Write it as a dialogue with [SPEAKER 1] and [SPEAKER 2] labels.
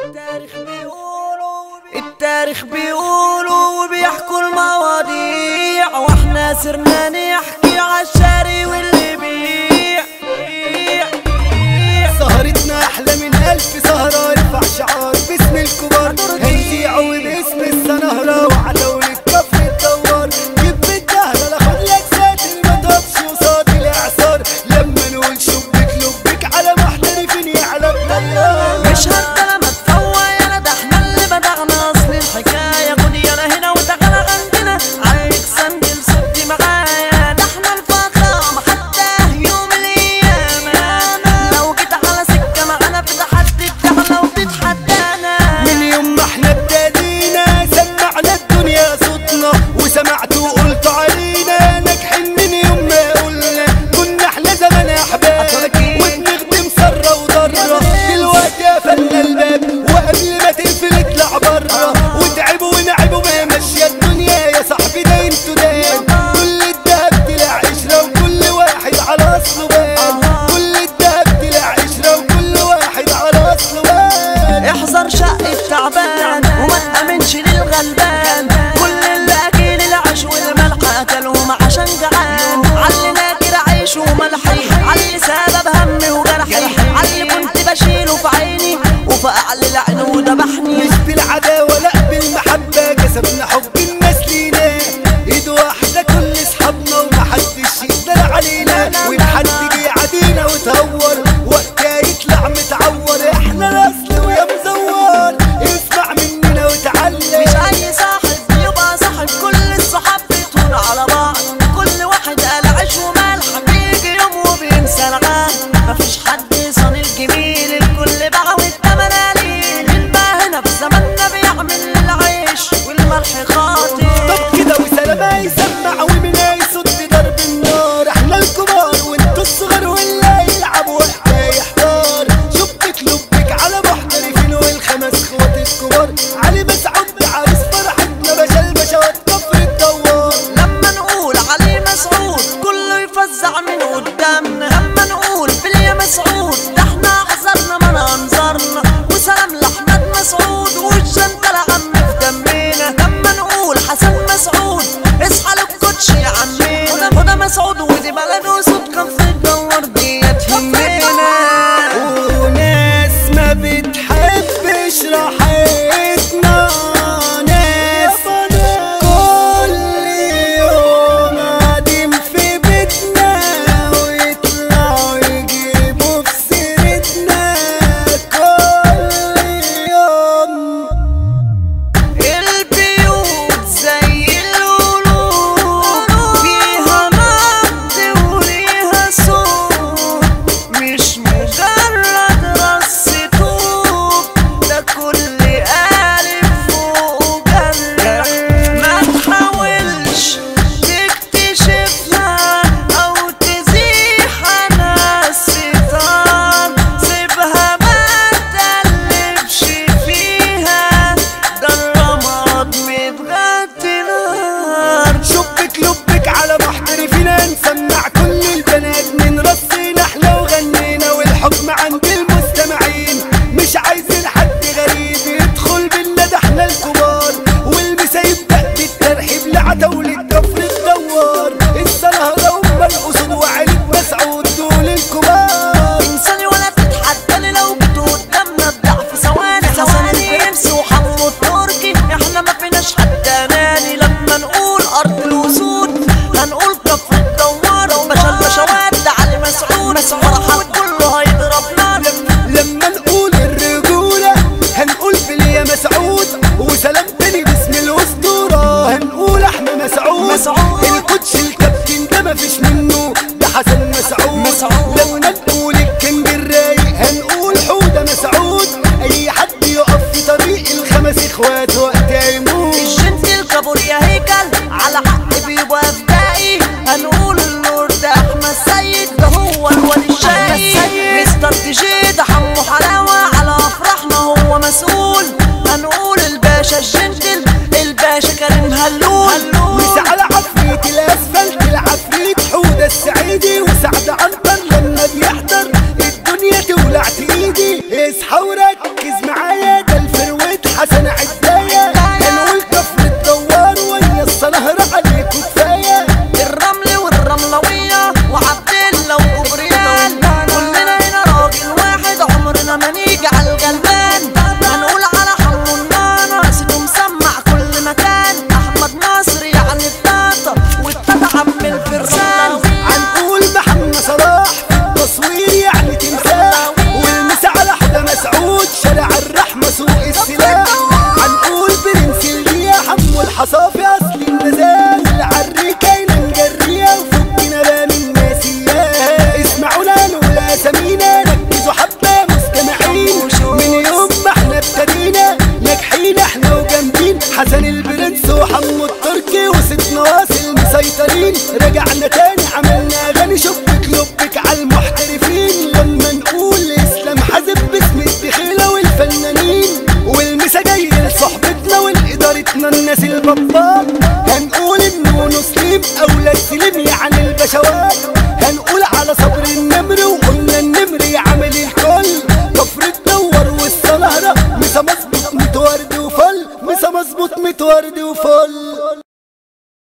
[SPEAKER 1] التاريخ بيقولوا وبيحكوا المواضيع، واحنا صرنا نحكي عالشاري واللي بيع.
[SPEAKER 2] سهرتنا احلى من 1000 سهرة، ارفع شعار باسم الكبار هنذيعوا باسم السنهرة وعدولة كفر الدوار. جيب الدهرة لاخد لك ساتر ما تقفش قصاد الاعصار، لما نقول شبك لبك على محترفين يعلى الطيار.
[SPEAKER 1] مش هبدا ما تفوق يالا، ده احنا اللي بدأنا اصل الحكاية. خد يالا هنا وتعالى عندنا عليك سندل صدي معايا، ده احنا الفخامة حتى يوم القيامة. لو جيت على سكة معانا في تحدي بتاعنا وبتتحدانا.
[SPEAKER 2] من يوم ما احنا ابتدينا سمعنا الدنيا صوتنا، وسمعتوا وقلتوا علينا ناجحين. من يوم ما قلنا كنا احلى زمان احباب وبنخدم سرة وضرة. دلوقتي قفلنا الباب وقبل ما تقفل اطلع برا، وتعبوا ونعبوا ما ماشية الدنيا يا صاحبي. ده انتوا دام كل الدهب طلع قشرة وكل واحد على اصله بان. كل الدهب طلع قشرة وكل واحد على اصله بان.
[SPEAKER 1] احذر شق التعبان وما تأمنش للغلبان، كل اللي اكل العيش والملح اكلهم عشان جعان. علي ناكر عيش وملحي، علي سبب همي وجرحي، علي كنت بشيله في عيني وفي اعلى العين وذبحني.
[SPEAKER 2] مش بالعداوة لا بالمحبة، كسبنا حب الناس لينا. ايد واحدة كل اصحابنا ومحدش يقدر علينا، ومحد جه يعادينا وتهور وقتها يطلع متعور. احنا الاصل ويا مزور، اسمع مننا وتعلم.
[SPEAKER 1] مش اي صاحب يبقى صاحب، كل الصحاب بتهون على بعض. كل واحد قال عيش وملح، بيجي يوم وبينسى العاد. مفيش حد صان الجميل، الكل باع والتمن قليل. مين بقى هنا في زماننا بيعمل العيش والملح خاطر؟
[SPEAKER 2] طب كده وسلامة يسمع ومنا يصد ضرب النار. احنا الكبار وانتوا الصغار، واللي يلعب وقتها يحتار. شبك لبك على محترفين والخمس اخوات الكبار. علي مسعود عريس فرحتنا، باشا الباشوات كفر الدوار.
[SPEAKER 1] لما نقول علي مسعود كله يفزع من قدامنا، لما نقول بليا مسعود ده احنا حذرنا من انظارنا. وسلام لاحمد مسعود والجنة لعم في دمنا. لما نقول حسن مسعود اصحى للكوتش يا عمنا. هدى مسعود ودي بلد وصوت كفر الدوار ديت همنا.
[SPEAKER 2] وناس ما بتحبش راحتنا، ناس كل يوم قاعدين في بيتنا ويطلعوا يجيبوا في سيرتنا. كل يوم
[SPEAKER 1] البيوت زي القلوب، فيها نبض وليها صوت. مش مجرد رص طوب، ده كل قالب فوق جرح. ما تحاولش تكتشفها أو تزيح عنها الستار، سيبها ما تقلبش فيها، ده الرماد متغطي نار.
[SPEAKER 2] شبك لبك على محترفين، نسمع كل البنات من رصينا احنا وغنينا. والحكم عند المستمعين، مش عايزين حد غريب يدخل بينا، ده احنا الكبار. والمسا يبدأ بالترحيب لعتولة كفر الدوار. السنهرة ام الاسود وعيلة مسعود دول الكبار.
[SPEAKER 1] انساني ولا تتحداني، لو جيت قدامنا الضعف ثواني. حسن البيمسي وحمو التركي، احنا ما فيناش حد اناني. لما نقول ارض الوسود هنقول كفر الدوار. باشا الباشوات ده علي مسعود، فرحات كله هيضرب نار.
[SPEAKER 2] لما نقول الرجولة هنقول بليا مسعود، وسلام تاني باسم الاسطورة هنقول احنا مسعود. الكوتش الكابتن ده مفيش منه، ده حسن مسعود. لما نقول الكنج الرايق هنقول حودة مسعود. اي حد يقف في طريق الخمس اخوات وقتها يموت.
[SPEAKER 1] الجنس الكابور يا هيكل على حق بيبقى فدائي. هنقول اللورد ده احمد سيد، ده هو الواد الشاي. مستر تيجي ده حمو حلاوة، على افراحنا هو مسؤول. هنقول الباشا الجنتل، الباشا كريم هلول.
[SPEAKER 2] مش على عفريت الاسفلت، العفريت حودة السعيدي وسعد عنتر. لما بيحضر الدنيا تولع في ايدي. اصحى وركز معايا، ده الابطال. هنقول انه سليم اولاد سليم يعني البشوات. هنقول على صبر النمر وقلنا النمر يعمل الكل. كفر الدور والصنهرة مسا مظبوط متورد وفل، مسا مظبوط متورد وفل.